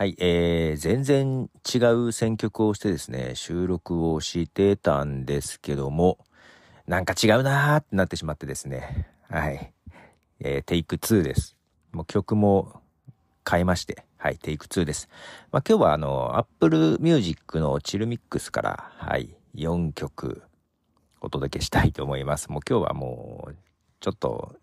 はい、全然違う選曲をしてですね、収録をしてたんですけども、なんか違うなーってなってしまってですね。はい。テイク2です。もう曲も変えまして、はい、テイク2です。今日はApple Music のチルミックスから、はい、4曲お届けしたいと思います。もう今日はもう、ちょっと、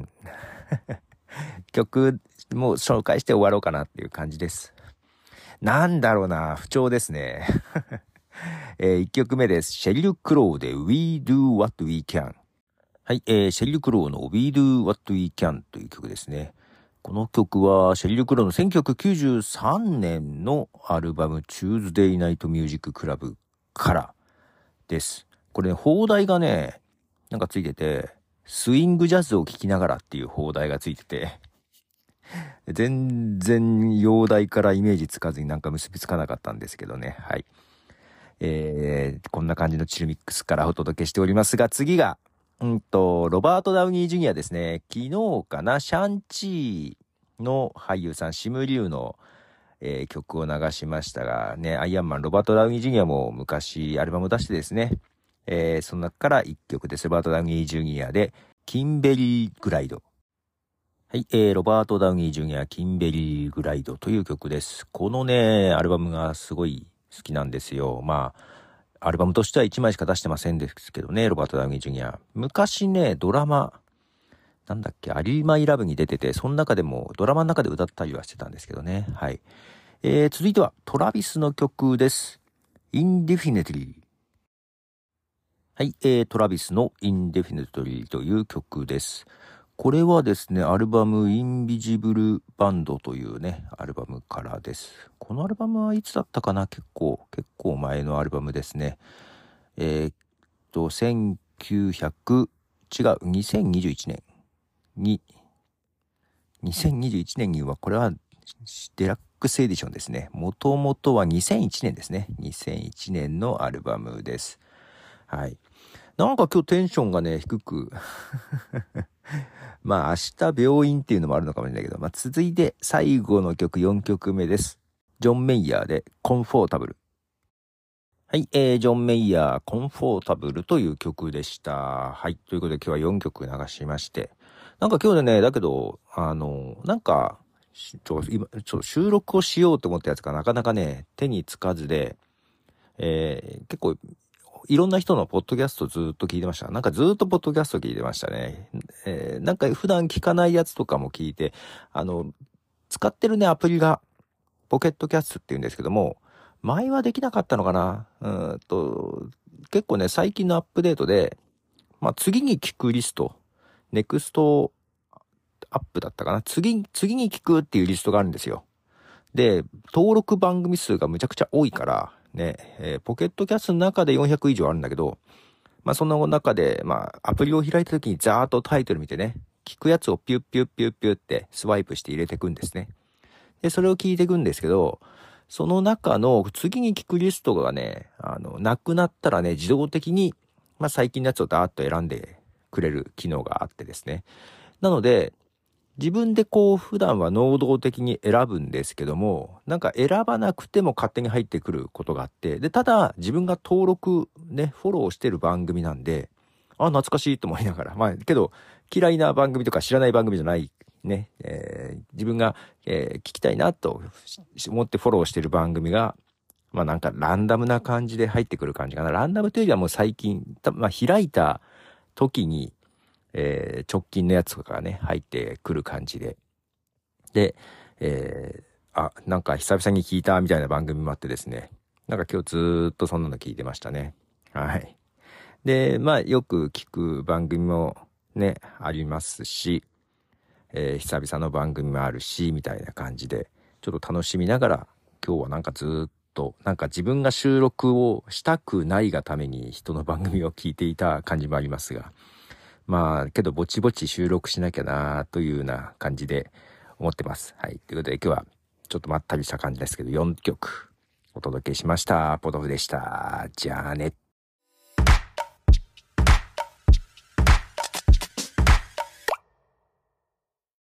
曲も紹介して終わろうかなっていう感じです。なんだろうな、不調ですね。1曲目です。シェリル・クローで We Do What We Can。はい、シェリル・クローの We Do What We Can という曲ですね。この曲はシェリル・クローの1993年のアルバム Tuesday Night Music Club からです。これ、邦題がね、なんかついてて、スイングジャズを聴きながらっていう邦題がついてて、全然容題からイメージつかずになんか結びつかなかったんですけどね。はい。こんな感じのチルミックスからお届けしておりますが、次が、ロバート・ダウニー・ジュニアですね。昨日かな、シャンチーの俳優さん、シム・リュウの、曲を流しましたが、ね、アイアンマン、ロバート・ダウニー・ジュニアも昔アルバムを出してですね、その中から一曲です。ロバート・ダウニー・ジュニアで、キンベリー・グライド。はい、ロバート・ダウニー・ジュニア、キンベリー・グライドという曲です。このね、アルバムがすごい好きなんですよ。アルバムとしては1枚しか出してませんですけどね、ロバート・ダウニー・ジュニア。昔ね、ドラマ、なんだっけ、アリー・マイ・ラブに出てて、その中でも、ドラマの中で歌ったりはしてたんですけどね。はい。続いては、トラビスの曲です。Indefinitely。はい、トラビスの Indefinitely という曲です。これはですね、アルバムインビジブルバンドというね、アルバムからです。このアルバムはいつだったかな、結構前のアルバムですね。2021年に、2021年には、これはデラックスエディションですね。もともとは2001年ですね。2001年のアルバムです。はい。なんか今日テンションがね、低く。明日病院っていうのもあるのかもしれないけど、続いて最後の曲4曲目です。ジョン・メイヤーでコンフォータブル。はい、ジョン・メイヤーコンフォータブルという曲でした。はい、ということで今日は4曲流しまして。なんか今日でね、だけど、なんか、今、収録をしようと思ったやつがなかなかね、手につかずで、結構、いろんな人のポッドキャストずっと聞いてました。なんかずっとポッドキャスト聞いてましたね。なんか普段聞かないやつとかも聞いて、使ってるね、アプリが、ポケットキャストって言うんですけども、前はできなかったのかな。結構ね、最近のアップデートで、次に聞くリスト、ネクストアップだったかな。次に聞くっていうリストがあるんですよ。で、登録番組数がむちゃくちゃ多いから、ね、ポケットキャストの中で400以上あるんだけど、その中で、アプリを開いた時にザーッとタイトル見てね、聞くやつをピュッピュッピュッピュッってスワイプして入れていくんですね。で、それを聞いていくんですけど、その中の次に聞くリストがね、なくなったらね、自動的に、最近のやつをダーッと選んでくれる機能があってですね。なので、自分で普段は能動的に選ぶんですけども、なんか選ばなくても勝手に入ってくることがあって、で、ただ自分が登録ね、フォローしてる番組なんで、懐かしいと思いながら、けど嫌いな番組とか知らない番組じゃないね、自分が、聞きたいなと思ってフォローしてる番組が、なんかランダムな感じで入ってくる感じかな。ランダムというよりはもう最近、開いた時に、直近のやつとかがね、入ってくる感じで。で、なんか久々に聞いたみたいな番組もあってですね。なんか今日ずーっとそんなの聞いてましたね。はい。で、よく聞く番組もね、ありますし、久々の番組もあるし、みたいな感じで、ちょっと楽しみながら、今日はなんかずーっと、なんか自分が収録をしたくないがために人の番組を聞いていた感じもありますが、けどぼちぼち収録しなきゃなというような感じで思ってます。はい。ということで今日はちょっとまったりした感じですけど、4曲お届けしました。ポトフでした。じゃあね。